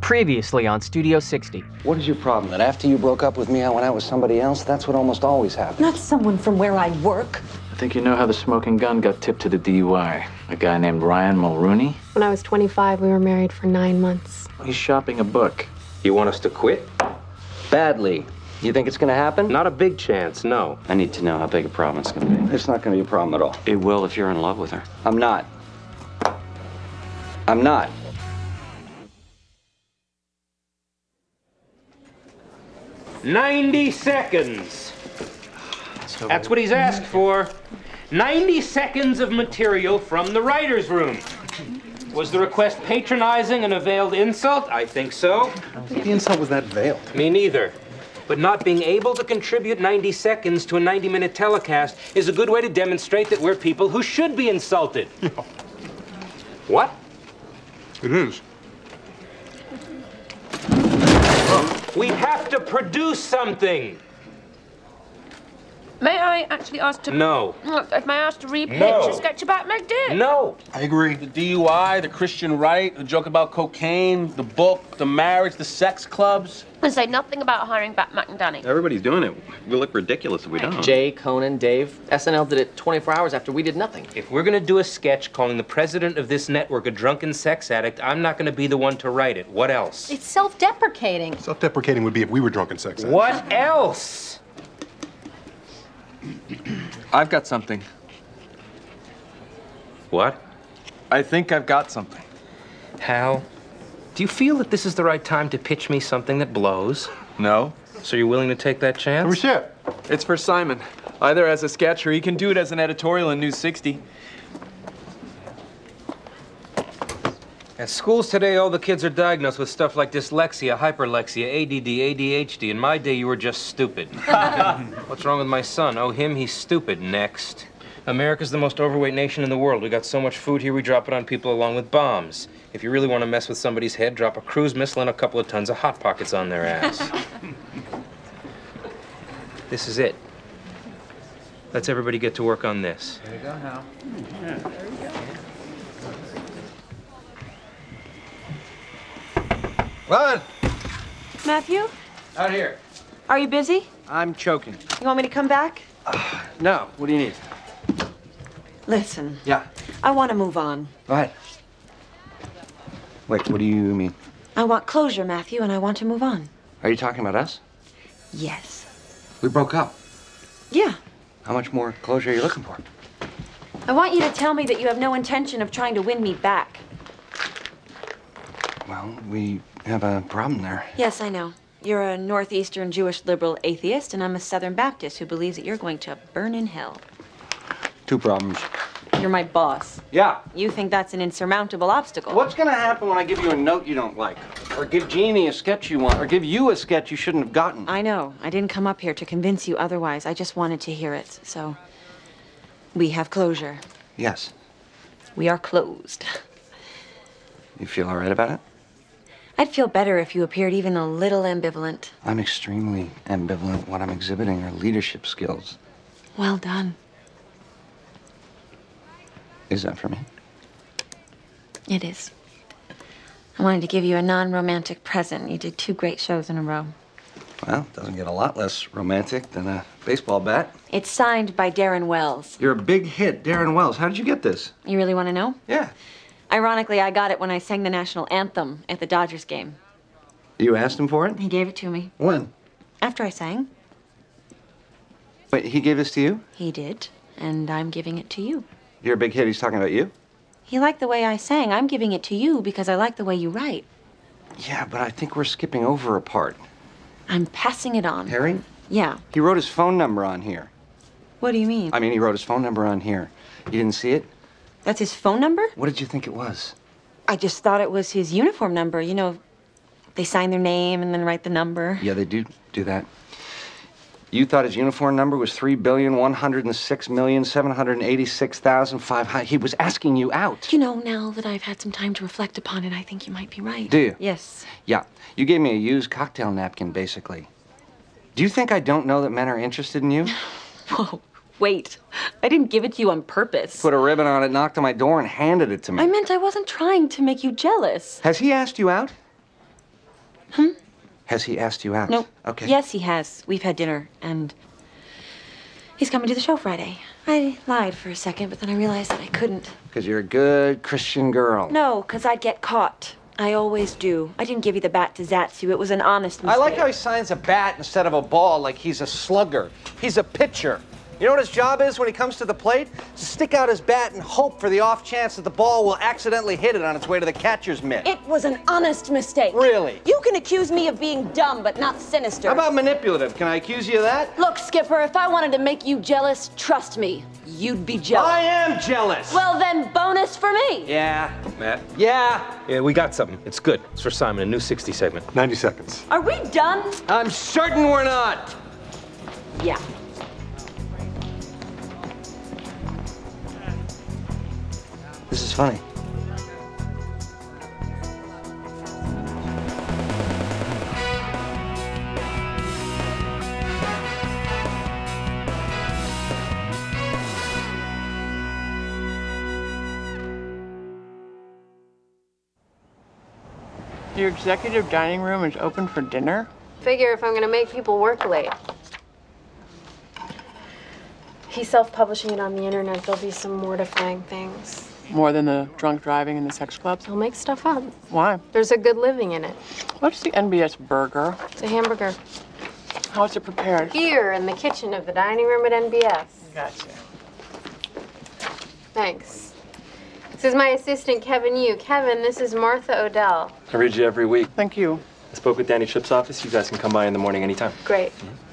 Previously on Studio 60. What is your problem? That after you broke up with me, I went out with somebody else? That's what almost always happens. Not someone from where I work. I think you know how the smoking gun got tipped to the DUI. A guy named Ryan Mulrooney. When I was 25, we were married for 9 months. He's shopping a book. You want us to quit? Badly. You think it's gonna happen? Not a big chance, no. I need to know how big a problem it's gonna be. It's not gonna be a problem at all. It will if you're in love with her. I'm not. I'm not. "90 seconds. That's what he's asked for. 90 seconds of material from the writer's room. Was the request patronizing and a veiled insult? I think so. I don't think the insult was that veiled. Me neither. But not being able to contribute 90 seconds to a 90-minute telecast is a good way to demonstrate that we're people who should be insulted. What? It is. We have to produce something. May I actually ask to... No. May I ask to repitch No. a sketch about Meg Dick? No. I agree. The DUI, the Christian right, the joke about cocaine, the book, the marriage, the sex clubs. And say nothing about hiring back McInerney. Everybody's doing it. We look ridiculous if we don't. Jay, Conan, Dave. SNL did it 24 hours after we did nothing. If we're gonna do a sketch calling the president of this network a drunken sex addict, I'm not gonna be the one to write it. What else? It's self-deprecating. Self-deprecating would be if we were drunken sex addicts. What else? I've got something. What? I think I've got something. Hal, do you feel that this is the right time to pitch me something that blows? No. So you're willing to take that chance? Shit. It's for Simon. Either as a sketch or he can do it as an editorial in News 60. At schools today, all the kids are diagnosed with stuff like dyslexia, hyperlexia, ADD, ADHD. In my day, you were just stupid. What's wrong with my son? Oh, him, he's stupid. Next. America's the most overweight nation in the world. We got so much food here, we drop it on people along with bombs. If you really want to mess with somebody's head, drop a cruise missile and a couple of tons of Hot Pockets on their ass. This is it. Let's everybody get to work on this. There you go, Hal. Run! Matthew, Out here. are you busy? I'm choking. You want me to come back? No. What do you need? Listen, Yeah. I want to move on. Go ahead. Wait, what do you mean? I want closure, Matthew, and I want to move on. Are you talking about us? Yes. We broke up. Yeah. How much more closure are you looking for? I want you to tell me that you have no intention of trying to win me back. Well, we have a problem there. Yes, I know. You're a Northeastern Jewish liberal atheist, and I'm a Southern Baptist who believes that you're going to burn in hell. 2 problems. You're my boss. Yeah. You think that's an insurmountable obstacle. What's gonna happen when I give you a note you don't like? Or give Jeannie a sketch you want? Or give you a sketch you shouldn't have gotten? I know. I didn't come up here to convince you otherwise. I just wanted to hear it. So, we have closure. Yes. We are closed. You feel all right about it? I'd feel better if you appeared even a little ambivalent. I'm extremely ambivalent. What I'm exhibiting are leadership skills. Well done. Is that for me? It is. I wanted to give you a non-romantic present. You did 2 great shows in a row. Well, it doesn't get a lot less romantic than a baseball bat. It's signed by Darren Wells. You're a big hit, Darren Wells. How did you get this? You really want to know? Yeah. Ironically, I got it when I sang the national anthem at the Dodgers game. You asked him for it? He gave it to me. When? After I sang. Wait, he gave this to you? He did, and I'm giving it to you. You're a big hit. He's talking about you? He liked the way I sang. I'm giving it to you because I like the way you write. Yeah, but I think we're skipping over a part. I'm passing it on. Harry? Yeah. He wrote his phone number on here. What do you mean? I mean, he wrote his phone number on here. You didn't see it? That's his phone number? What did you think it was? I just thought it was his uniform number. You know, they sign their name and then write the number. Yeah, they do that. You thought his uniform number was 3,106,786,500. He was asking you out. You know, now that I've had some time to reflect upon it, I think you might be right. Do you? Yes. Yeah. You gave me a used cocktail napkin, basically. Do you think I don't know that men are interested in you? Whoa. Wait. I didn't give it to you on purpose. Put a ribbon on it, knocked on my door, and handed it to me. I meant I wasn't trying to make you jealous. Has he asked you out? Has he asked you out? Nope. Okay. Yes, he has. We've had dinner, and he's coming to the show Friday. I lied for a second, but then I realized that I couldn't. Because you're a good Christian girl. No, because I'd get caught. I always do. I didn't give you the bat to Zatsu. It was an honest mistake. I like how he signs a bat instead of a ball like he's a slugger. He's a pitcher. You know what his job is when he comes to the plate? To stick out his bat and hope for the off chance that the ball will accidentally hit it on its way to the catcher's mitt. It was an honest mistake. Really? You can accuse me of being dumb, but not sinister. How about manipulative? Can I accuse you of that? Look, Skipper, if I wanted to make you jealous, trust me, you'd be jealous. I am jealous. Well, then bonus for me. Yeah. Matt? Yeah. Yeah, we got something. It's good. It's for Simon, a new 60 segment. 90 seconds. Are we done? I'm certain we're not. Yeah. This is funny. Your executive dining room is open for dinner? Figure if I'm gonna make people work late. He's self-publishing it on the internet. There'll be some mortifying things. More than the drunk driving and the sex clubs? He'll make stuff up. Why? There's a good living in it. What's the NBS burger? It's a hamburger. How is it prepared? Here in the kitchen of the dining room at NBS. Gotcha. Thanks. This is my assistant, Kevin Yu. Kevin, this is Martha Odell. I read you every week. Thank you. I spoke with Danny Tripp's office. You guys can come by in the morning anytime. Great.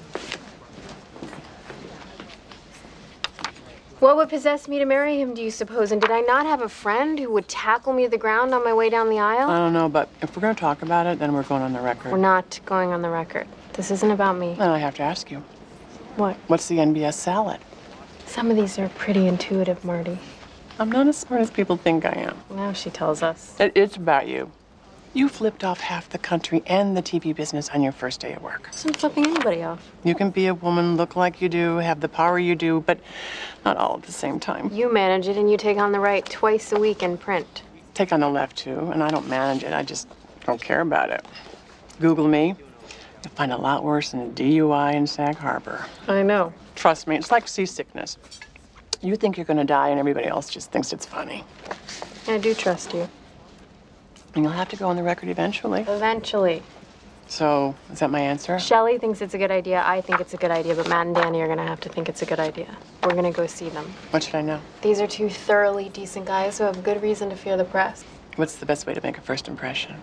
What would possess me to marry him, do you suppose? And did I not have a friend who would tackle me to the ground on my way down the aisle? I don't know, but if we're going to talk about it, then we're going on the record. We're not going on the record. This isn't about me. Then I have to ask you. What? What's the NBS salad? Some of these are pretty intuitive, Marty. I'm not as smart as people think I am. Now she tells us. It's about you. You flipped off half the country and the TV business on your first day at work. I'm flipping anybody off. You can be a woman, look like you do, have the power you do, but not all at the same time. You manage it and you take on the right twice a week in print. Take on the left, too, and I don't manage it. I just don't care about it. Google me. You'll find a lot worse than a DUI in Sag Harbor. I know. Trust me, it's like seasickness. You think you're going to die and everybody else just thinks it's funny. I do trust you. And you'll have to go on the record eventually. Eventually. So, is that my answer? Shelley thinks it's a good idea. I think it's a good idea, but Matt and Danny are gonna have to think it's a good idea. We're gonna go see them. What should I know? These are two thoroughly decent guys who have good reason to fear the press. What's the best way to make a first impression?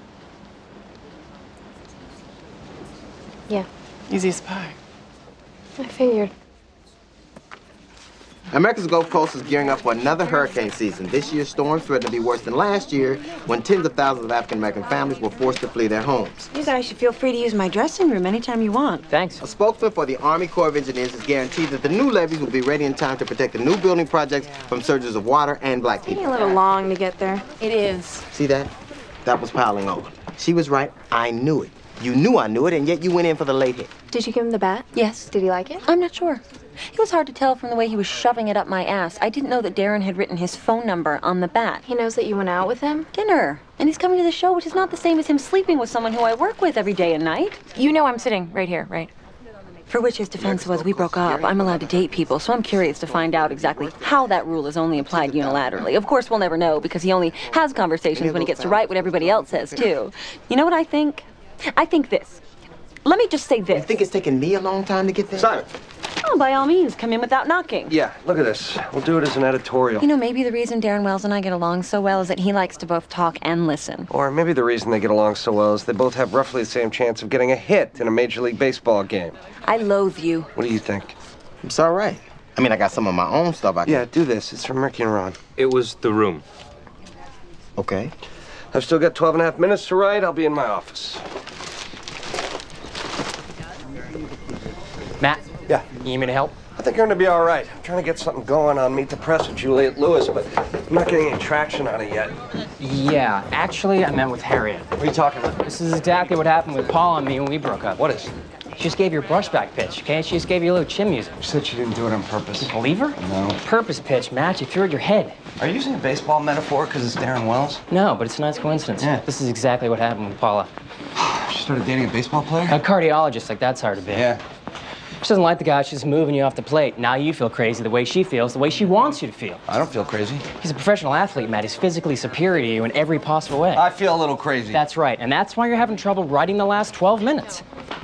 Yeah. Easy as pie. I figured. America's Gulf Coast is gearing up for another hurricane season. This year's storms threaten to be worse than last year, when tens of thousands of African-American families were forced to flee their homes. You guys should feel free to use my dressing room anytime you want. Thanks. A spokesman for the Army Corps of Engineers has guaranteed that the new levees will be ready in time to protect the new building projects from surges of water and black people. Taking a little long to get there. It is. See that? That was piling on. She was right. I knew it. You knew I knew it, and yet you went in for the late hit. Did you give him the bat? Yes. Did he like it? I'm not sure. It was hard to tell from the way he was shoving it up my ass. I didn't know that Darren had written his phone number on the bat. He knows that you went out with him? Dinner. And he's coming to the show, which is not the same as him sleeping with someone who I work with every day and night. You know I'm sitting right here, right? For which his defense was, we broke up. I'm allowed to date people, so I'm curious to find out exactly how that rule is only applied unilaterally. Of course, we'll never know, because he only has conversations when he gets to write what everybody else says, too. You know what I think? I think this. Let me just say this. You think it's taken me a long time to get there? Simon. Oh, by all means, come in without knocking. Yeah, look at this. We'll do it as an editorial. You know, maybe the reason Darren Wells and I get along so well is that he likes to both talk and listen. Or maybe the reason they get along so well is they both have roughly the same chance of getting a hit in a Major League Baseball game. I loathe you. What do you think? It's all right. I mean, I got some of my own stuff. Yeah, do this. It's from Ricky and Ron. It was the room. Okay. I've still got 12 and a half minutes to write. I'll be in my office. Matt? Yeah? You need me to help? I think you're gonna be all right. I'm trying to get something going on Meet the Press with Juliette Lewis, but I'm not getting any traction on it yet. Yeah, actually, I met with Harriet. What are you talking about? This is exactly what happened with Paul and me when we broke up. What is it? She just gave you a brushback pitch, okay? She just gave you a little chin music. She said she didn't do it on purpose. You believe her? No. Purpose pitch, Matt. You threw it at your head. Are you using a baseball metaphor because it's Darren Wells? No, but it's a nice coincidence. Yeah. This is exactly what happened with Paula. started dating a baseball player? A cardiologist, like that's hard to be. Yeah. She doesn't like the guy, she's moving you off the plate. Now you feel crazy the way she feels, the way she wants you to feel. I don't feel crazy. He's a professional athlete, Matt. He's physically superior to you in every possible way. I feel a little crazy. That's right, and that's why you're having trouble writing the last 12 minutes.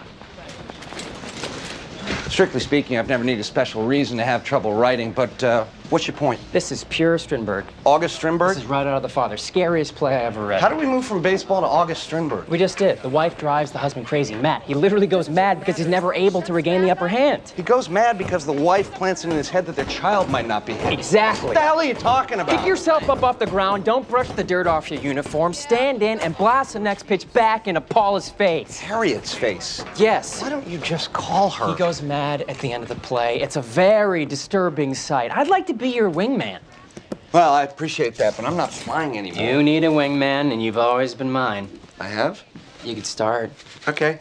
Strictly speaking, I've never needed a special reason to have trouble writing, but what's your point? This is pure Strindberg. August Strindberg? This is right out of The Father. Scariest play I ever read. How do we move from baseball to August Strindberg? We just did. The wife drives the husband crazy. Matt, he literally goes mad because he's never able to regain the upper hand. He goes mad because the wife plants it in his head that their child might not be hit. Exactly. What the hell are you talking about? Pick yourself up off the ground, don't brush the dirt off your uniform, stand in and blast the next pitch back into Paula's face. Harriet's face? Yes. Why don't you just call her? He goes mad at the end of the play. It's a very disturbing sight. I'd like to be your wingman. Well, I appreciate that, but I'm not flying anymore. You need a wingman, and you've always been mine. I have? You could start. Okay.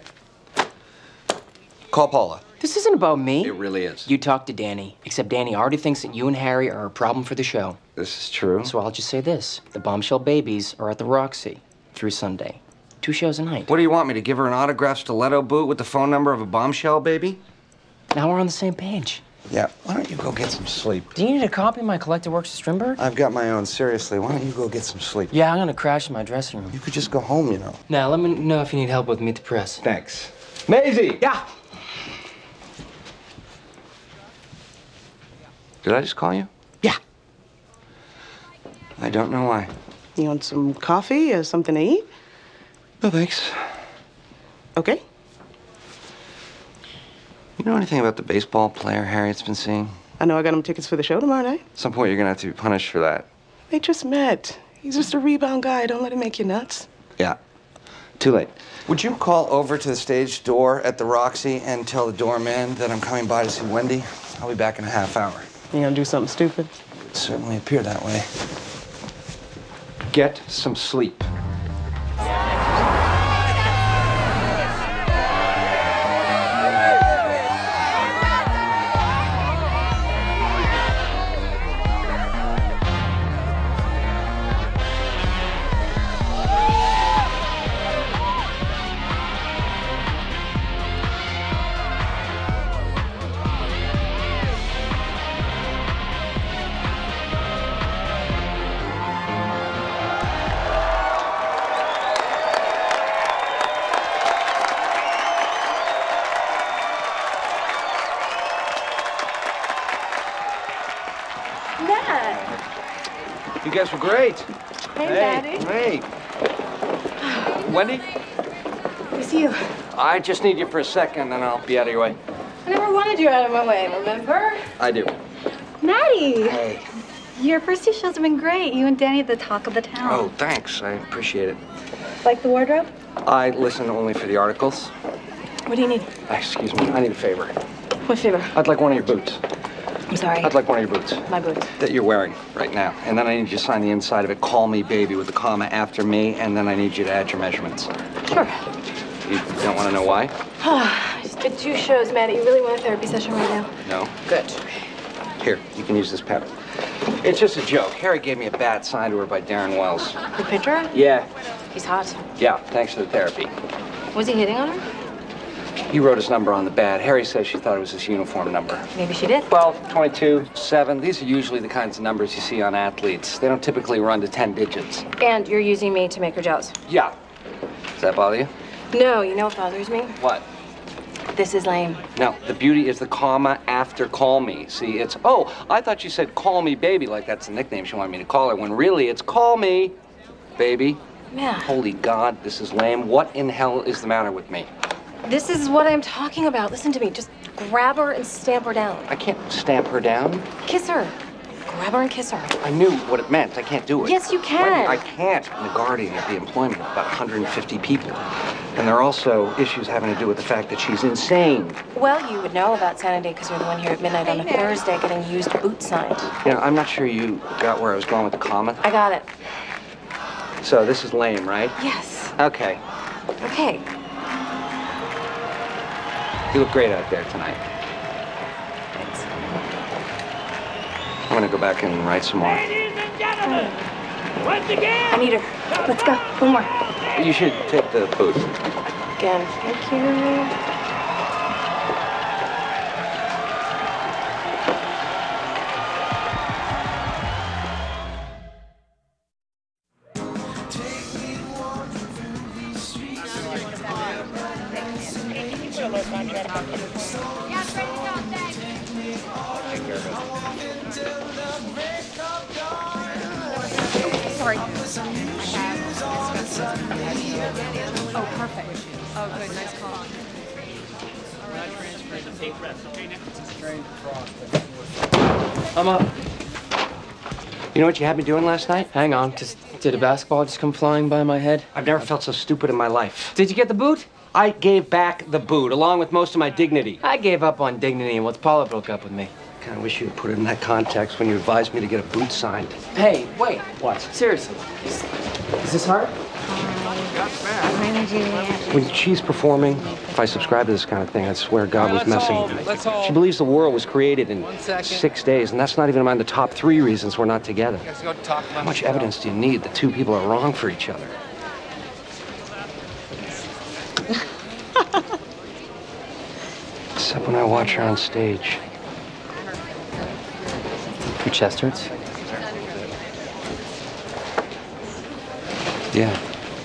Call Paula. This isn't about me. It really is. You talk to Danny, except Danny already thinks that you and Harry are a problem for the show. This is true. So I'll just say this. The Bombshell Babies are at the Roxy through Sunday. 2 shows a night. What do you want me to give her an autographed stiletto boot with the phone number of a bombshell baby? Now we're on the same page. Yeah, why don't you go get some sleep? Do you need a copy of my collected works of Strindberg? I've got my own, seriously. Why don't you go get some sleep? Yeah, I'm gonna crash in my dressing room. You could just go home, you know. Now, let me know if you need help with Meet the Press. Thanks. Maisie! Yeah! Did I just call you? Yeah. I don't know why. You want some coffee or something to eat? No, thanks. Okay. You know anything about the baseball player Harriet's been seeing? I know I got him tickets for the show tomorrow night. At some point, you're gonna have to be punished for that. They just met. He's just a rebound guy. Don't let him make you nuts. Yeah. Too late. Would you call over to the stage door at the Roxy and tell the doorman that I'm coming by to see Wendy? I'll be back in a half hour. You gonna do something stupid? It certainly appear that way. Get some sleep. You guys were great. Hey, Daddy. Hey. Wendy? It's you. I just need you for a second, and I'll be out of your way. I never wanted you out of my way, remember? I do. Maddie! Hey. Your first 2 shows have been great. You and Danny are the talk of the town. Oh, thanks. I appreciate it. Like the wardrobe? I listen only for the articles. What do you need? Excuse me. I need a favor. What favor? I'd like one of your boots. I'm sorry. I'd like one of your boots. My boots. That you're wearing right now. And then I need you to sign the inside of it, call me baby, with the comma after me, and then I need you to add your measurements. Sure. You don't want to know why? I just did 2 shows, Maddie. You really want a therapy session right now? No. Good. Here, you can use this pen. It's just a joke. Harry gave me a bat signed to her by Darren Wells. The pitcher? Yeah. He's hot. Yeah, thanks for the therapy. Was he hitting on her? He wrote his number on the bat. Harry says she thought it was his uniform number. Maybe she did. 12, 22, 7. These are usually the kinds of numbers you see on athletes. They don't typically run to 10 digits. And you're using me to make her jealous? Yeah. Does that bother you? No, you know what bothers me? What? This is lame. No, the beauty is the comma after call me. See, it's, oh, I thought you said call me baby, like that's the nickname she wanted me to call her, when really it's call me baby. Yeah. Holy God, this is lame. What in hell is the matter with me? This is what I'm talking about. Listen to me. Just grab her and stamp her down. I can't stamp her down. Kiss her. Grab her and kiss her. I knew what it meant. I can't do it. Yes, you can. Wendy, I can't. I'm the guardian of the employment of about 150 people. And there are also issues having to do with the fact that she's insane. Well, you would know about Sanity because you're the one here at midnight on a Thursday getting used boot signed. You know, I'm not sure you got where I was going with the comment. I got it. So this is lame, right? Yes. Okay. Okay. You look great out there tonight. Thanks. I'm gonna go back and write some more. Ladies and gentlemen, once again. I need her. Let's go. One more. You should take the boot. again. Thank you. Sorry. Oh, perfect. Oh, good. Nice call. I'm up. You know what you had me doing last night? Hang on. Did a basketball just come flying by my head? I've never felt so stupid in my life. Did you get the boot? I gave back the boot, along with most of my dignity. I gave up on dignity once Paula broke up with me. Kind of wish you had put it in that context when you advised me to get a boot signed. Hey, wait. What? Seriously. Is this hard? When she's performing, if I subscribe to this kind of thing, I swear God was messing with me. She believes the world was created in 6 days, and that's not even among the top 3 reasons we're not together. How much evidence do you need that 2 people are wrong for each other? Except when I watch her on stage. Your chest hurts? Yeah.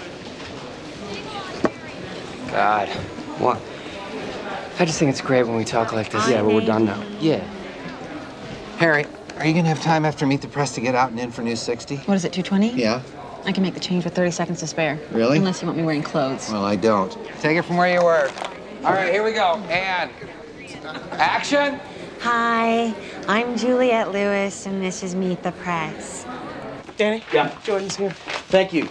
God. What? I just think it's great when we talk like this. Yeah, but we're done now. Yeah. Harry, are you gonna have time after Meet the Press to get out and in for News 60? What is it, 2:20? Yeah. I can make the change with 30 seconds to spare. Really? Unless you want me wearing clothes. Well, I don't. Take it from where you were. All right, here we go. And action. Hi, I'm Juliette Lewis, and this is Meet the Press. Danny? Yeah. Jordan's here. Thank you.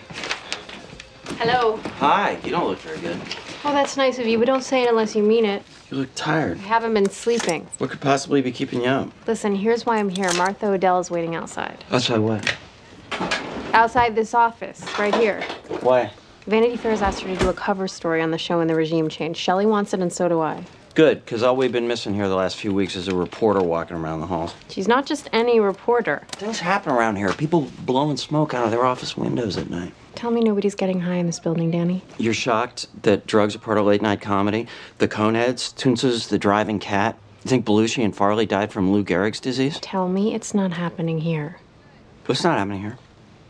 Hello. Hi, you don't look very good. Oh, that's nice of you, but don't say it unless you mean it. You look tired. I haven't been sleeping. What could possibly be keeping you up? Listen, here's why I'm here. Martha Odell is waiting outside. Outside what? Outside this office, right here. Why? Vanity Fair's asked her to do a cover story on the show when the regime changed. Shelley wants it, and so do I. Good, because all we've been missing here the last few weeks is a reporter walking around the halls. She's not just any reporter. Things happen around here. People blowing smoke out of their office windows at night. Tell me nobody's getting high in this building, Danny. You're shocked that drugs are part of late night comedy? The Coneheads, Toonces, the Driving Cat? You think Belushi and Farley died from Lou Gehrig's disease? Tell me it's not happening here. What's not happening here?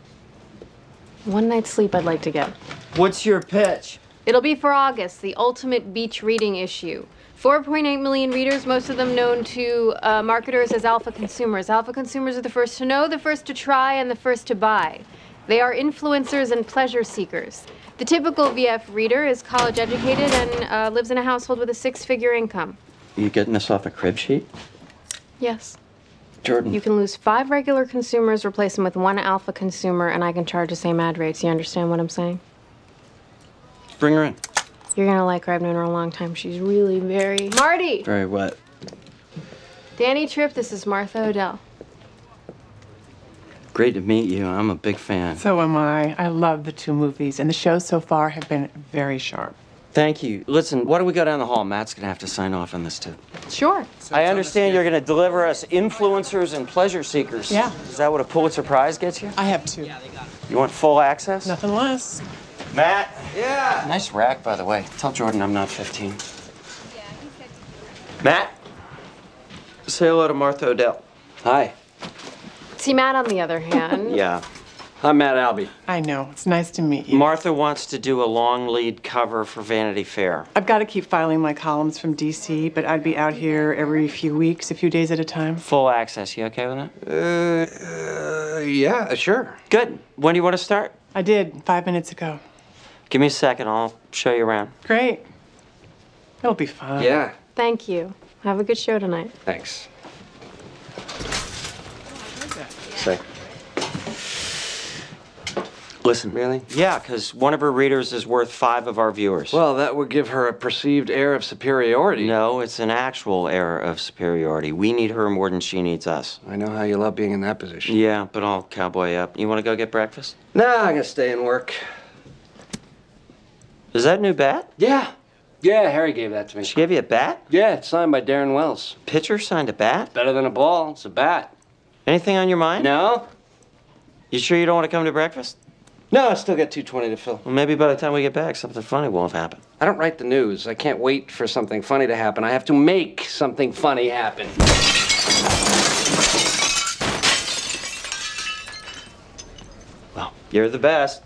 One night's sleep I'd like to get. What's your pitch? It'll be for August, the ultimate beach reading issue. 4.8 million readers, most of them known to marketers as alpha consumers. Alpha consumers are the first to know, the first to try, and the first to buy. They are influencers and pleasure seekers. The typical VF reader is college educated and lives in a household with a 6-figure income. You getting this off a crib sheet? Yes. Jordan. You can lose 5 regular consumers, replace them with 1 alpha consumer, and I can charge the same ad rates. You understand what I'm saying? Bring her in. You're gonna like her. I've known her a long time. She's really very... Marty! Very wet. Danny Tripp, this is Martha Odell. Great to meet you. I'm a big fan. So am I. I love the 2 movies, and the shows so far have been very sharp. Thank you. Listen, why don't we go down the hall? Matt's gonna have to sign off on this too. Sure. I understand you're gonna deliver us influencers and pleasure seekers. Yeah. Is that what a Pulitzer Prize gets you? I have 2. You want full access? Nothing less. Matt? Yeah. Nice rack, by the way. Tell Jordan I'm not 15. Matt? Say hello to Martha Odell. Hi. See, Matt, on the other hand... Yeah. I'm Matt Albee. I know. It's nice to meet you. Martha wants to do a long lead cover for Vanity Fair. I've got to keep filing my columns from D.C., but I'd be out here every few weeks, a few days at a time. Full access. You okay with that? Yeah, sure. Good. When do you want to start? I did 5 minutes ago. Give me a second. I'll show you around. Great. It'll be fun. Yeah. Thank you. Have a good show tonight. Thanks. Say. Listen. Really? Yeah, because one of her readers is worth 5 of our viewers. Well, that would give her a perceived air of superiority. No, it's an actual air of superiority. We need her more than she needs us. I know how you love being in that position. Yeah, but I'll cowboy up. You want to go get breakfast? Nah, I'm gonna stay and work. Is that a new bat? Yeah. Yeah, Harry gave that to me. She gave you a bat? Yeah, it's signed by Darren Wells. Pitcher signed a bat? Better than a ball. It's a bat. Anything on your mind? No? You sure you don't want to come to breakfast? No, I still got 220 to fill. Well, maybe by the time we get back, something funny will have happened. I don't write the news. I can't wait for something funny to happen. I have to make something funny happen. Well, you're the best.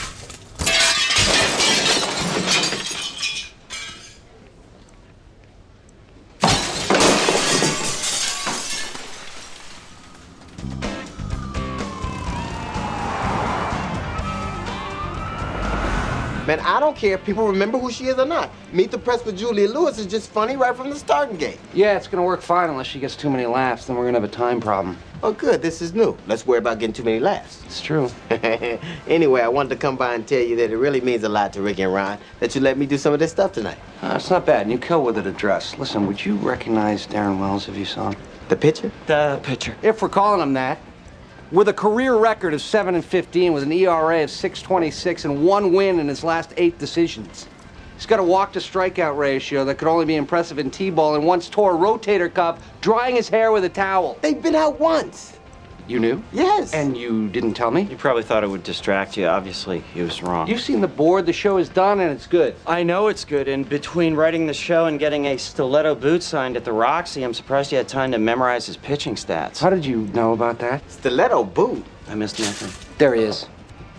Man, I don't care if people remember who she is or not. Meet the Press with Julia Lewis is just funny right from the starting gate. Yeah, it's gonna work fine unless she gets too many laughs. Then we're gonna have a time problem. Oh, good. This is new. Let's worry about getting too many laughs. It's true. Anyway, I wanted to come by and tell you that it really means a lot to Ricky and Ron that you let me do some of this stuff tonight. It's not bad. New kill with an address. Listen, would you recognize Darren Wells if you saw him? The pitcher? The pitcher. If we're calling him that. With a career record of 7-15, with an ERA of 6.26 and 1 win in his last 8 decisions. He's got a walk-to-strikeout ratio that could only be impressive in T-ball and once tore a rotator cuff drying his hair with a towel. They've been out once. You knew? Yes. And you didn't tell me? You probably thought it would distract you. Obviously, he was wrong. You've seen the board. The show is done, and it's good. I know it's good, and between writing the show and getting a stiletto boot signed at the Roxy, I'm surprised you had time to memorize his pitching stats. How did you know about that? Stiletto boot? I missed nothing. There he is.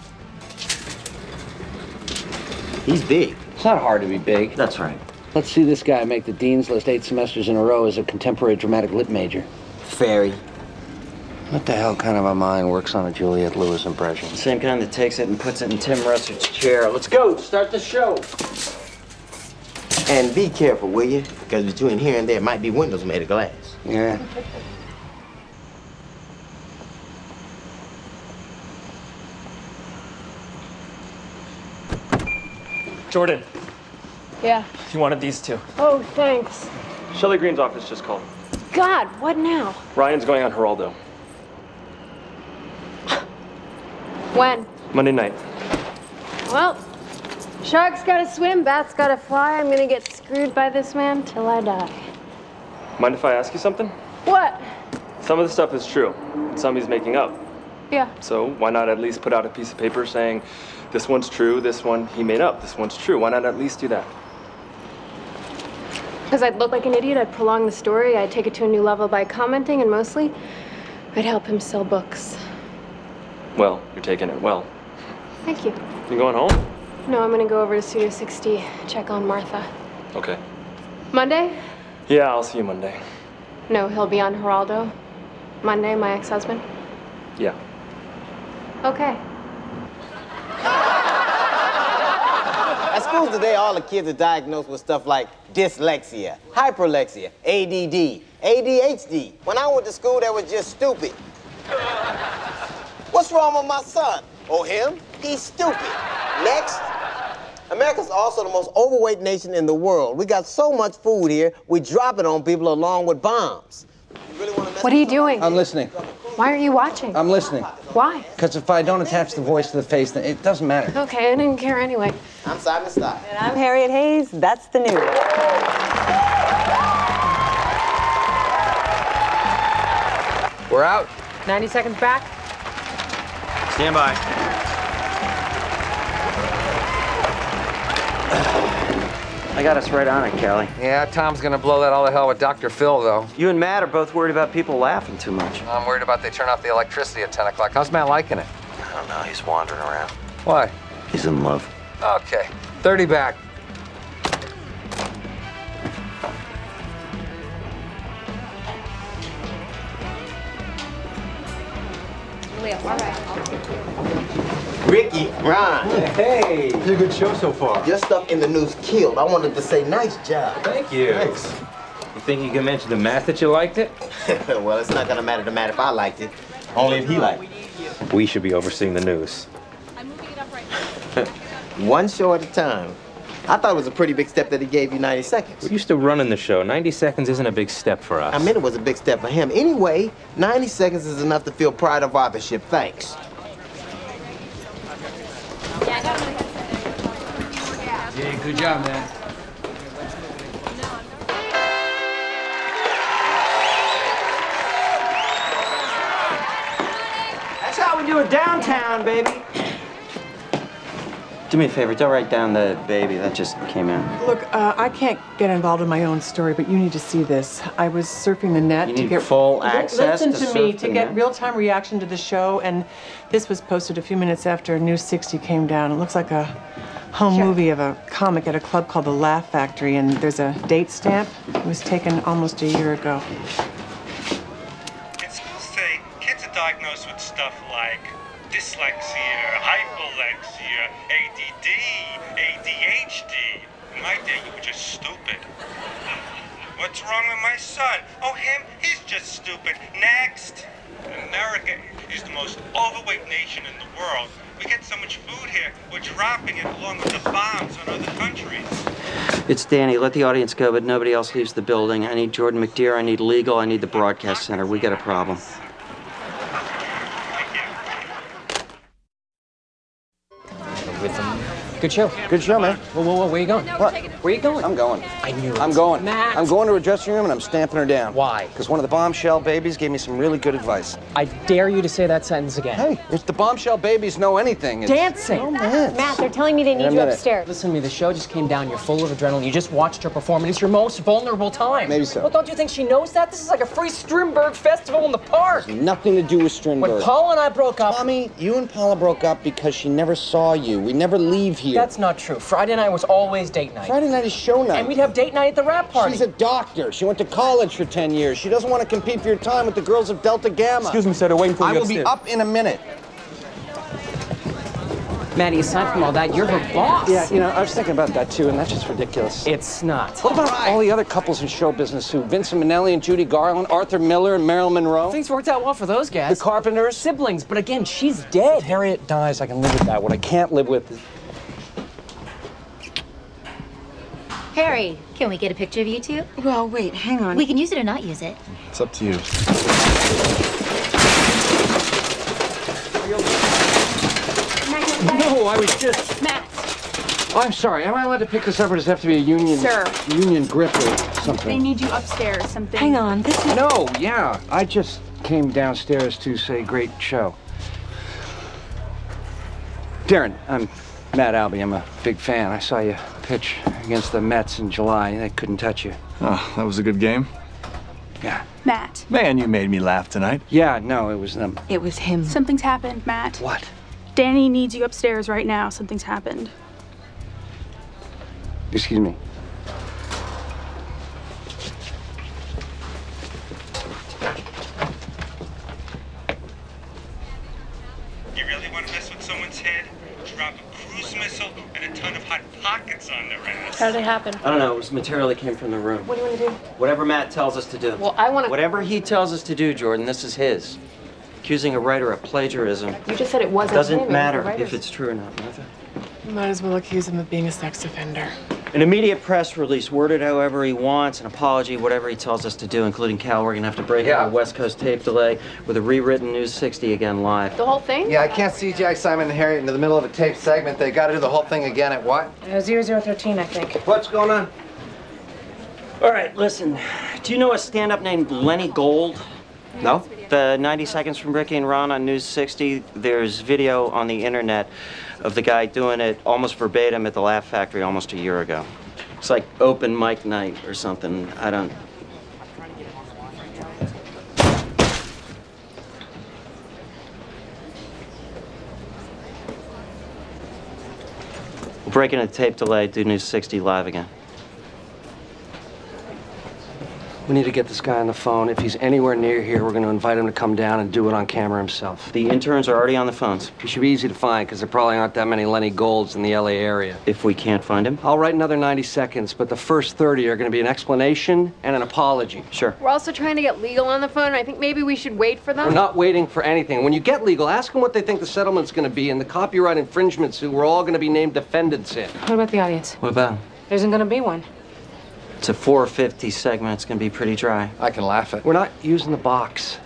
He's big. It's not hard to be big. That's right. Let's see this guy make the Dean's List 8 semesters in a row as a contemporary dramatic lit major. Fairy. What the hell kind of a mind works on a Juliette Lewis impression? Same kind that takes it and puts it in Tim Russell's chair. Let's go. Start the show. And be careful, will you? Because between here and there might be windows made of glass. Yeah. Jordan, Yeah. you wanted these two. Oh, thanks. Shelley Green's office just called. God, what now? Ryan's going on Geraldo. When? Monday night. Well, shark's gotta swim, bat's gotta fly. I'm gonna get screwed by this man till I die. Mind if I ask you something? What? Some of the stuff is true. Some he's making up. Yeah. So why not at least put out a piece of paper saying, this one's true, this one he made up, this one's true. Why not at least do that? Because I'd look like an idiot, I'd prolong the story, I'd take it to a new level by commenting, and mostly, I'd help him sell books. Well, you're taking it well. Thank you. You going home? No, I'm gonna go over to Studio 60, check on Martha. Okay. Monday? Yeah, I'll see you Monday. No, he'll be on Geraldo. Monday, my ex-husband. Yeah. Okay. At school today, all the kids are diagnosed with stuff like dyslexia, hyperlexia, ADD, ADHD. When I went to school, they were just stupid. What's wrong with my son? Oh, him? He's stupid. Next. America's also the most overweight nation in the world. We got so much food here, we drop it on people along with bombs. What are you doing? I'm listening. Why aren't you watching? I'm listening. Why? Because if I don't attach the voice to the face, then it doesn't matter. Okay, I didn't care anyway. I'm Simon Stein. And I'm Harriet Hayes. That's the news. We're out. 90 seconds back. Stand by. I got us right on it, Kelly. Yeah, Tom's gonna blow that all to hell with Dr. Phil, though. You and Matt are both worried about people laughing too much. I'm worried about they turn off the electricity at 10 o'clock. How's Matt liking it? I don't know, he's wandering around. Why? He's in love. Okay, 30 back. Leo, all right. Ricky, Ron. Hey, it's a good show so far. Your stuff in the news killed. I wanted to say nice job. Thank you. Thanks. You think you can mention to Matt that you liked it? Well, it's not gonna matter to Matt if I liked it. Only if he liked it. We should be overseeing the news. One show at a time. I thought it was a pretty big step that he gave you 90 seconds. We're used to running the show. 90 seconds isn't a big step for us. I mean, it was a big step for him. Anyway, 90 seconds is enough to feel pride of authorship. Thanks. Yeah, good job, man. That's how we do it downtown, baby. Do me a favor, don't write down the baby. That just came in. Look, I can't get involved in my own story, but you need to see this. I was surfing the net You to need get full access Listen to to me surf to the get net? real-time reaction to the show, and this was posted a few minutes after News 60 came down. It looks like a home movie of a comic at a club called the Laugh Factory, and there's a date stamp. It was taken almost a year ago. And schools say kids are diagnosed with stuff like dyslexia, hyperlexia, ADD, ADHD. In my day, you were just stupid. What's wrong with my son? Oh, him? He's just stupid. Next. America is the most overweight nation in the world. We get so much food here, we're dropping it along with the bombs on other countries. It's Danny. Let the audience go, but nobody else leaves the building. I need Jordan McDear. I need legal. I need the broadcast center. We got a problem. Good show. Good show, man. Whoa, where you going? What? Where you going? I'm going. I knew it. I'm going. Matt. I'm going to her dressing room and I'm stamping her down. Why? Because one of the bombshell babies gave me some really good advice. I dare you to say that sentence again. Hey, if the bombshell babies know anything, it's... Dancing. Romance. Matt, they're telling me they need you upstairs. Listen to me, the show just came down. You're full of adrenaline. You just watched her perform, and it's your most vulnerable time. Maybe so. Well, don't you think she knows that? This is like a free Strindberg festival in the park. Nothing to do with Strindberg. When Paula and I broke up... Tommy, you and Paula broke up because she never saw you. We never leave here. That's not true. Friday night was always date night. Friday night is show night. And we'd have date night at the rap party. She's a doctor. She went to college for 10 years. She doesn't want to compete for your time with the girls of Delta Gamma. Excuse me, sir, they're waiting for you I will be upstairs. up in a minute. Maddie, aside from all that, you're her boss. Yeah, you know, I was thinking about that too, and that's just ridiculous. It's not. What about all the other couples in show business who Vincent Minnelli and Judy Garland, Arthur Miller and Marilyn Monroe? Things worked out well for those guys. The Carpenters? Siblings, but again, she's dead. If Harriet dies, I can live with that. What I can't live with is... Harry, can we get a picture of you two? Well, wait, hang on. We can use it or not use it. It's up to you. No, I was just... Matt. Oh, I'm sorry. Am I allowed to pick this up, or does it have to be a union... Sir. Union grip or They something? need you upstairs. Something. Hang on, this is... No, yeah. I just came downstairs to say great show. Darren, I'm Matt Albee. I'm a big fan. I saw you pitch against the Mets in July. They couldn't touch you. Oh, that was a good game? Yeah. Matt. Man, you made me laugh tonight. Yeah, no, it was them. It was him. Something's happened, Matt. What? Danny needs you upstairs right now. Something's happened. Excuse me. You really want to mess with someone's head? Drop a cruise missile and a ton of hot pockets on their ass. How did it happen? I don't know. It was material that came from the room. What do you want to do? Whatever Matt tells us to do. Well, I want to... Whatever he tells us to do, Jordan, this is his. Accusing a writer of plagiarism You just said it wasn't him. doesn't It was matter the writers. if it's true or not, Martha. You might as well accuse him of being a sex offender. An immediate press release, worded however he wants, an apology, whatever he tells us to do, including Cal. We're going to have to break out a West Coast tape delay with a rewritten News 60 again live. The whole thing? Yeah, I can't see Jack, Simon, and Harriet into the middle of a tape segment. They got to do the whole thing again at what? 0013, I think. What's going on? All right, listen. Do you know a stand-up named Lenny Gold? No. The 90 Seconds from Ricky and Ron on News 60, there's video on the internet of the guy doing it almost verbatim at the Laugh Factory almost a year ago. It's like open mic night or something. I don't... We're breaking a tape delay, do News 60 live again. We need to get this guy on the phone. If he's anywhere near here, we're going to invite him to come down and do it on camera himself. The interns are already on the phones. He should be easy to find because there probably aren't that many Lenny Golds in the LA area. If we can't find him? I'll write another 90 seconds, but the first 30 are going to be an explanation and an apology. Sure. We're also trying to get legal on the phone. I think maybe we should wait for them. We're not waiting for anything. When you get legal, ask them what they think the settlement's going to be and the copyright infringement suit we're all going to be named defendants in. What about the audience? What about? There isn't going to be one. It's a 4:50 segment. It's going to be pretty dry. I can laugh at. We're not using the box.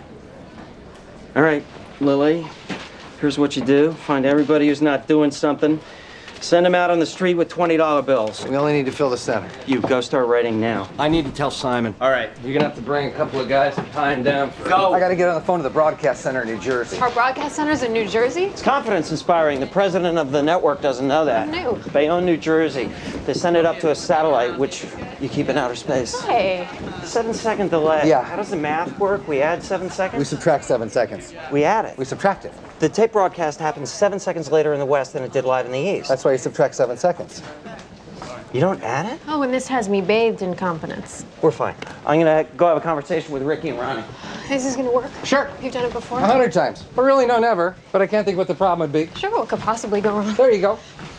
All right, Lily, here's what you do. Find everybody who's not doing something. Send him out on the street with $20 bills. We only need to fill the center. You go start writing now. I need to tell Simon. All right. You're gonna have to bring a couple of guys to tie him down. Go. I gotta get on the phone to the broadcast center in New Jersey. Our broadcast center's in New Jersey? It's confidence inspiring. The president of the network doesn't know that. No. Bayonne, New Jersey. They send it up to a satellite, which you keep in outer space. Hey. 7-second delay. Yeah. How does the math work? We add 7 seconds? We subtract 7 seconds. We add it. We subtract it. The tape broadcast happens 7 seconds later in the West than it did live in the East. That's why you subtract 7 seconds. You don't add it? Oh, and this has me bathed in confidence. We're fine. I'm gonna go have a conversation with Ricky and Ronnie. Is this gonna work? Sure. You've done it before? 100 times. But really, no, never. But I can't think what the problem would be. Sure, what could possibly go wrong? There you go.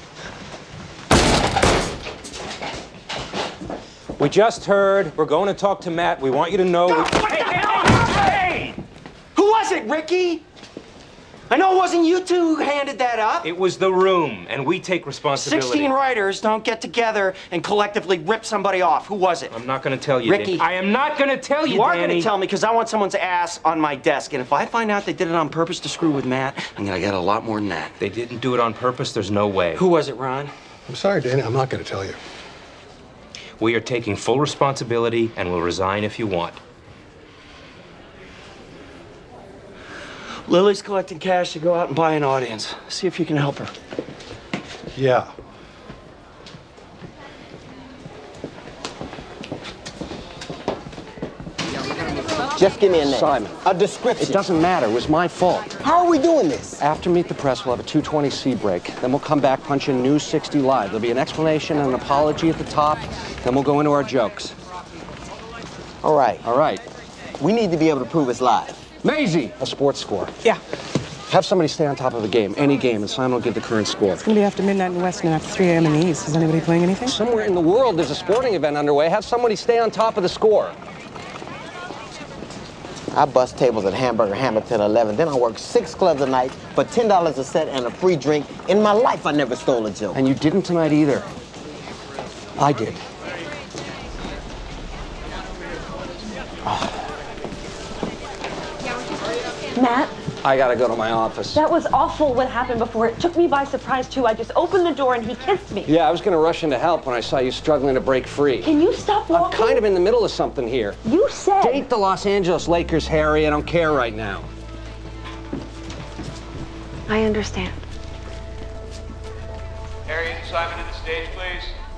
We just heard. We're going to talk to Matt. We want you to know. Hey! Who was it, Ricky? I know it wasn't you two who handed that up. It was the room, and we take responsibility. 16 writers don't get together and collectively rip somebody off. Who was it? I'm not going to tell you, Ricky. Danny. I am not going to tell you, You are Danny. going to tell me because I want someone's ass on my desk. And if I find out they did it on purpose to screw with Matt, I'm going to get a lot more than that. They didn't do it on purpose. There's no way. Who was it, Ron? I'm sorry, Danny. I'm not going to tell you. We are taking full responsibility and will resign if you want. Lily's collecting cash to go out and buy an audience. See if you can help her. Yeah. Just give me a name. Simon. A description. It doesn't matter. It was my fault. How are we doing this? After Meet the Press, we'll have a 2:20 break. Then we'll come back, punch in News 60 Live. There'll be an explanation and an apology at the top. Then we'll go into our jokes. All right. All right. We need to be able to prove it's live. Maisie, a sports score. Yeah. Have somebody stay on top of a game, any game, and Simon will give the current score. It's gonna be after midnight in the West and after 3 a.m. in the East. Is anybody playing anything? Somewhere in the world, there's a sporting event underway. Have somebody stay on top of the score. I bust tables at Hamburger Hammer till 11. Then I work 6 clubs a night for $10 a set and a free drink. In my life, I never stole a joke. And you didn't tonight either. I did. Matt, I gotta go to my office. that was awful what happened before. It took me by surprise, too. I just opened the door and he kissed me. Yeah, I was gonna rush in to help when I saw you struggling to break free. Can you stop walking? I'm kind of in the middle of something here. You said... Date the Los Angeles Lakers, Harry. I don't care right now. I understand. Harry and Simon to the stage, please.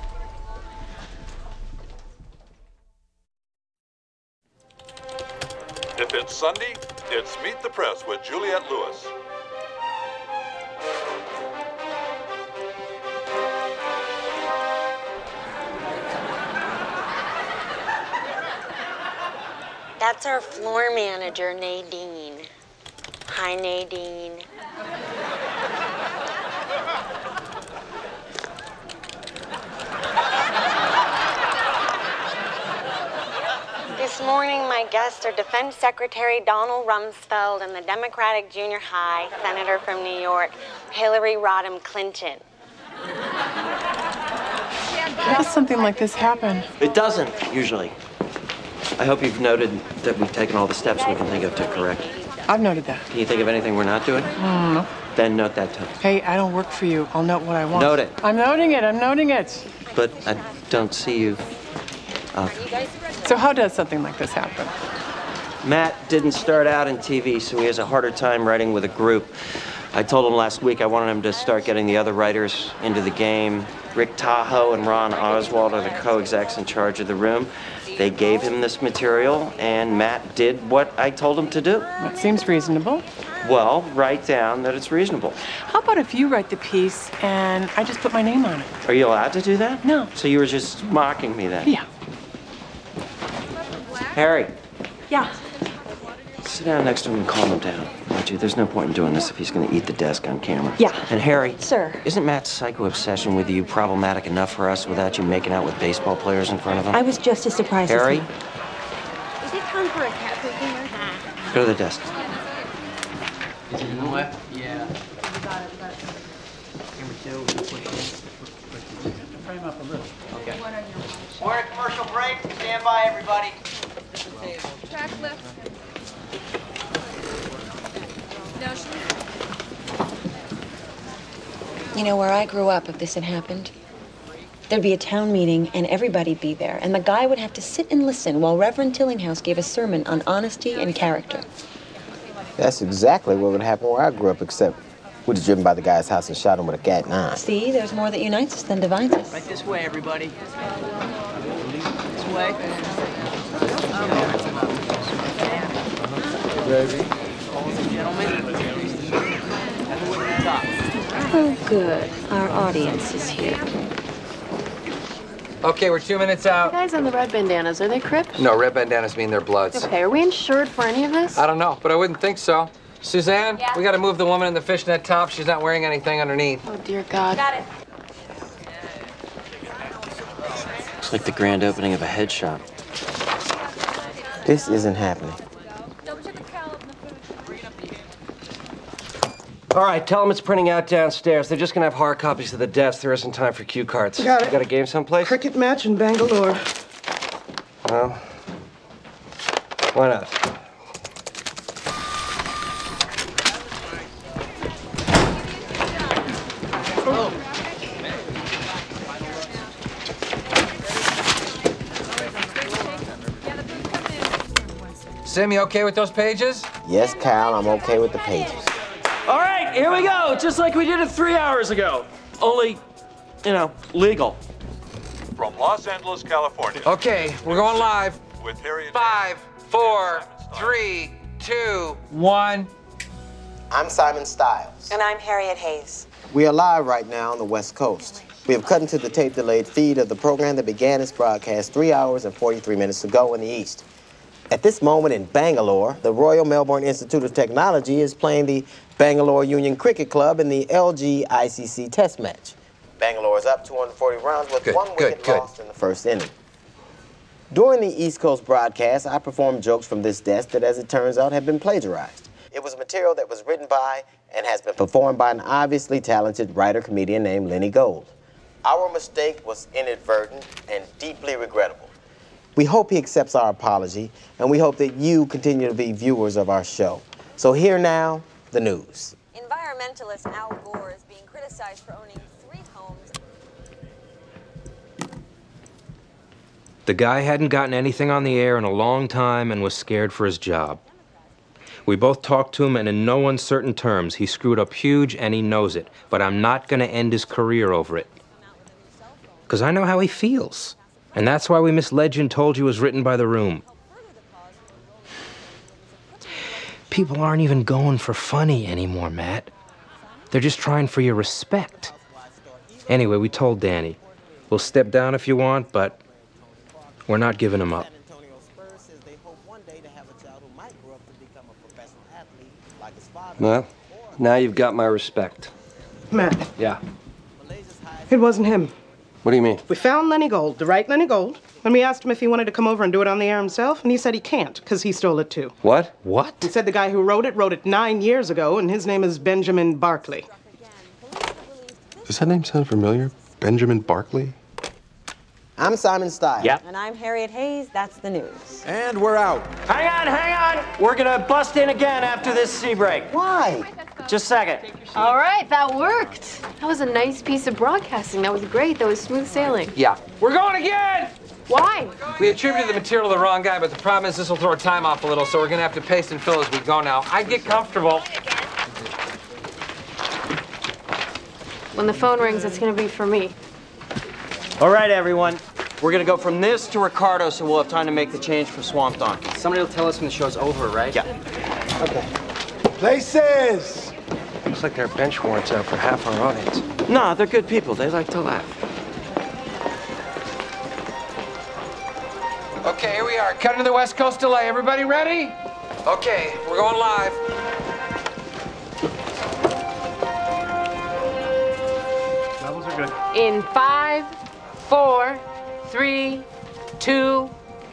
If it's Sunday, it's Meet the Press with Juliette Lewis. That's our floor manager, Nadine. Hi, Nadine. This morning, my guests are Defense Secretary Donald Rumsfeld and the Democratic Junior High Senator from New York, Hillary Rodham Clinton. How does something like this happen? It doesn't, usually. I hope you've noted that we've taken all the steps we can think of to correct it. I've noted that. Can you think of anything we're not doing? No. Then note that too. Hey, I don't work for you. I'll note what I want. Note it. I'm noting it. I'm noting it. But I don't see you. So how does something like this happen? Matt didn't start out in TV, so he has a harder time writing with a group. I told him last week I wanted him to start getting the other writers into the game. Rick Tahoe and Ron Oswald are the co-execs in charge of the room. They gave him this material, and Matt did what I told him to do. That seems reasonable. Well, write down that it's reasonable. How about if you write the piece and I just put my name on it? Are you allowed to do that? No. So you were just mocking me then? Yeah. Harry, Yeah. sit down next to him and calm him down. Won't you? There's no point in doing this if he's going to eat the desk on camera. Yeah. And Harry, Sir. Isn't Matt's psycho-obsession with you problematic enough for us without you making out with baseball players in front of him? I was just as surprised Harry, as he. Is it time for a cat food dinner? go to the desk. Is it in the left? Yeah. Frame up a little. Okay. We're at commercial break. Stand by, everybody. Track left. No, You know, where I grew up, if this had happened, there'd be a town meeting and everybody'd be there, and the guy would have to sit and listen while Reverend Tillinghouse gave a sermon on honesty and character. That's exactly what would happen where I grew up, except we'd have driven by the guy's house and shot him with a Cat 9. See, there's more that unites us than divides us. Right this way, everybody. This way. Oh, good. Our audience is here. Okay, we're 2 minutes out. Guys on the red bandanas, are they Crips? No, red bandanas mean their bloods. Okay, are we insured for any of this? I don't know, but I wouldn't think so. Suzanne, Yeah? we gotta move the woman in the fishnet top. She's not wearing anything underneath. Oh, dear God. Got it. Looks like the grand opening of a head shop. This isn't happening. All right, tell them it's printing out downstairs. They're just gonna have hard copies of the desk. There isn't time for cue cards. Got it. You got a game someplace? Cricket match in Bangalore. Well, why not? Sim, you okay with those pages? Yes, Kyle, I'm okay with the pages. All right, here we go. Just like we did it 3 hours ago. Only, you know, legal. From Los Angeles, California. Okay, we're going live. With Harriet. 5, 4, 3, 2, 1. I'm Simon Stiles. And I'm Harriet Hayes. We are live right now on the West Coast. We have cut into the tape-delayed feed of the program that began its broadcast 3 hours and 43 minutes ago in the East. At this moment in Bangalore, the Royal Melbourne Institute of Technology is playing the Bangalore Union Cricket Club in the LG ICC Test match. Bangalore is up 240 runs with one wicket lost in the first inning. During the East Coast broadcast, I performed jokes from this desk that, as it turns out, have been plagiarized. It was material that was written by and has been performed by an obviously talented writer-comedian named Lenny Gold. Our mistake was inadvertent and deeply regrettable. We hope he accepts our apology, and we hope that you continue to be viewers of our show. So here now, the news. Environmentalist Al Gore is being criticized for owning 3 homes. The guy hadn't gotten anything on the air in a long time and was scared for his job. We both talked to him, and in no uncertain terms, he screwed up huge and he knows it. But I'm not going to end his career over it. Because I know how he feels. And that's why we misled you and told you it was written by The Room. People aren't even going for funny anymore, Matt. They're just trying for your respect. Anyway, we told Danny. We'll step down if you want, but we're not giving him up. Well, now you've got my respect. Matt, Yeah. it wasn't him. What do you mean? We found Lenny Gold, the right Lenny Gold, and we asked him if he wanted to come over and do it on the air himself, and he said he can't, because he stole it too. What? What? He said the guy who wrote it 9 years ago, and his name is Benjamin Barkley. Does that name sound familiar? Benjamin Barkley? I'm Simon Stiles. Yep. And I'm Harriet Hayes. That's the news. And we're out. Hang on. We're gonna bust in again after this tea break. Why? Just a second. All right, that worked. That was a nice piece of broadcasting. That was great. That was smooth sailing. Yeah. We're going again! Why? We attributed the material to the wrong guy, but the problem is this will throw our time off a little, so we're going to have to paste and fill as we go now. I'd get comfortable. When the phone rings, it's going to be for me. All right, everyone. We're gonna go from this to Ricardo, so we'll have time to make the change for Swamp Donkey. Somebody will tell us when the show's over, right? Yeah. Okay. Places! Looks like there are bench warrants out for half our audience. No, they're good people. They like to laugh. Okay, here we are. Cutting to the West Coast delay. Everybody ready? Okay, we're going live. Levels are good. In 5, 4, 3, 2.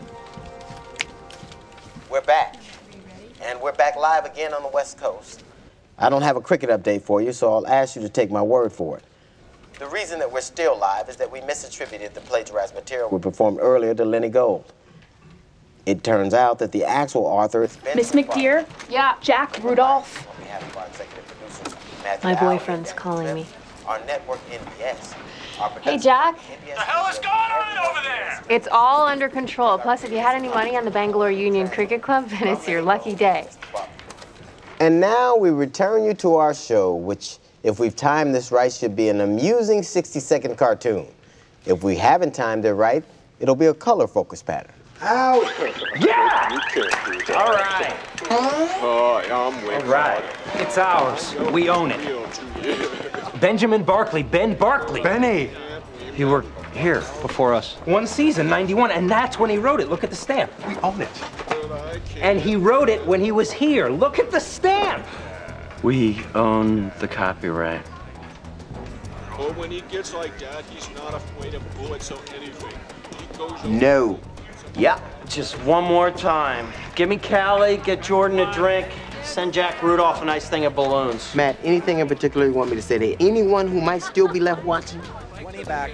We're back. And we're back live again on the West Coast. I don't have a cricket update for you, so I'll ask you to take my word for it. The reason that we're still live is that we misattributed the plagiarized material we performed earlier to Lenny Gold. It turns out that the actual author is Miss McDear? Yeah. Jack Rudolph? On behalf of our executive producers, Matthew My Allen, boyfriend's Danny calling Smith, me. our network NPS. Hey, Jack. The hell is going on over there? It's all under control. Plus, if you had any money on the Bangalore Union Cricket Club, then it's your lucky day. And now we return you to our show, which, if we've timed this right, should be an amusing 60-second cartoon. If we haven't timed it right, it'll be a color focus pattern. Yeah! All right. Hi, I'm Wayne. All right. It's ours. We own it. Benjamin Barkley. Ben Barkley. Benny! You were here before us. One season, 91, and that's when he wrote it. Look at the stamp. We own it. And he wrote it when he was here. Look at the stamp. We own the copyright. But when he gets like that, he's not afraid of bullets or anything. He goes No. Yeah. Just one more time. Give me Callie, get Jordan a drink, send Jack Rudolph a nice thing of balloons. Matt, anything in particular you want me to say to anyone who might still be left watching? 20 back.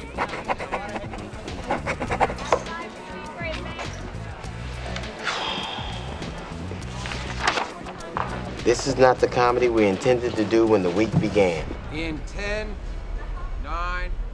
This is not the comedy we intended to do when the week began. In 10, 9,